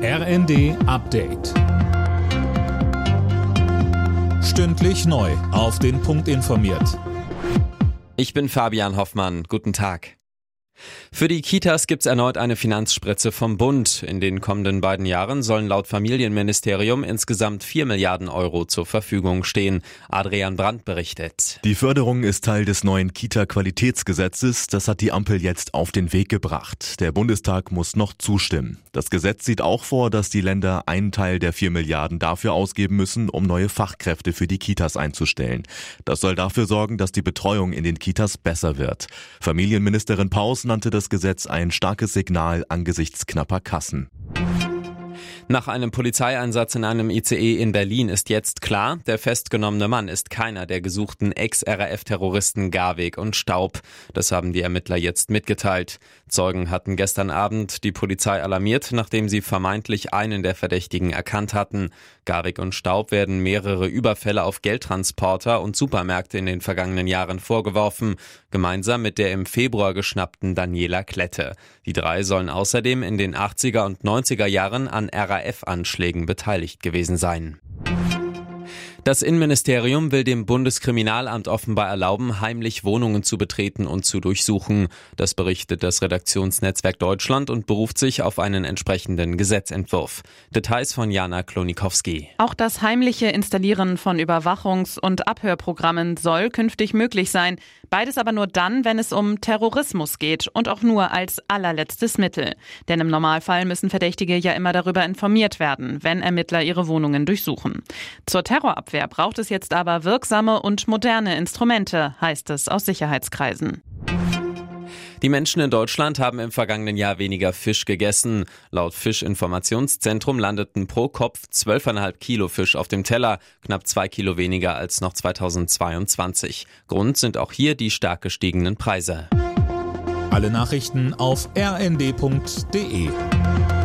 RND Update. Stündlich neu auf den Punkt informiert. Ich bin Fabian Hoffmann. Guten Tag. Für die Kitas gibt's erneut eine Finanzspritze vom Bund. In den kommenden beiden Jahren sollen laut Familienministerium insgesamt 4 Milliarden Euro zur Verfügung stehen. Adrian Brandt berichtet. Die Förderung ist Teil des neuen Kita-Qualitätsgesetzes. Das hat die Ampel jetzt auf den Weg gebracht. Der Bundestag muss noch zustimmen. Das Gesetz sieht auch vor, dass die Länder einen Teil der 4 Milliarden dafür ausgeben müssen, um neue Fachkräfte für die Kitas einzustellen. Das soll dafür sorgen, dass die Betreuung in den Kitas besser wird. Familienministerin Paus nannte das Gesetz ein starkes Signal angesichts knapper Kassen. Nach einem Polizeieinsatz in einem ICE in Berlin ist jetzt klar, der festgenommene Mann ist keiner der gesuchten Ex-RAF-Terroristen Garweg und Staub. Das haben die Ermittler jetzt mitgeteilt. Zeugen hatten gestern Abend die Polizei alarmiert, nachdem sie vermeintlich einen der Verdächtigen erkannt hatten. Garweg und Staub werden mehrere Überfälle auf Geldtransporter und Supermärkte in den vergangenen Jahren vorgeworfen, gemeinsam mit der im Februar geschnappten Daniela Klette. Die drei sollen außerdem in den 80er und 90er Jahren an RAF-Anschlägen beteiligt gewesen sein. Das Innenministerium will dem Bundeskriminalamt offenbar erlauben, heimlich Wohnungen zu betreten und zu durchsuchen. Das berichtet das Redaktionsnetzwerk Deutschland und beruft sich auf einen entsprechenden Gesetzentwurf. Details von Jana Klonikowski. Auch das heimliche Installieren von Überwachungs- und Abhörprogrammen soll künftig möglich sein. Beides aber nur dann, wenn es um Terrorismus geht und auch nur als allerletztes Mittel. Denn im Normalfall müssen Verdächtige ja immer darüber informiert werden, wenn Ermittler ihre Wohnungen durchsuchen. Zur Terrorabwehr braucht es jetzt aber wirksame und moderne Instrumente, heißt es aus Sicherheitskreisen. Die Menschen in Deutschland haben im vergangenen Jahr weniger Fisch gegessen. Laut Fischinformationszentrum landeten pro Kopf 12,5 Kilo Fisch auf dem Teller, knapp 2 Kilo weniger als noch 2022. Grund sind auch hier die stark gestiegenen Preise. Alle Nachrichten auf rnd.de.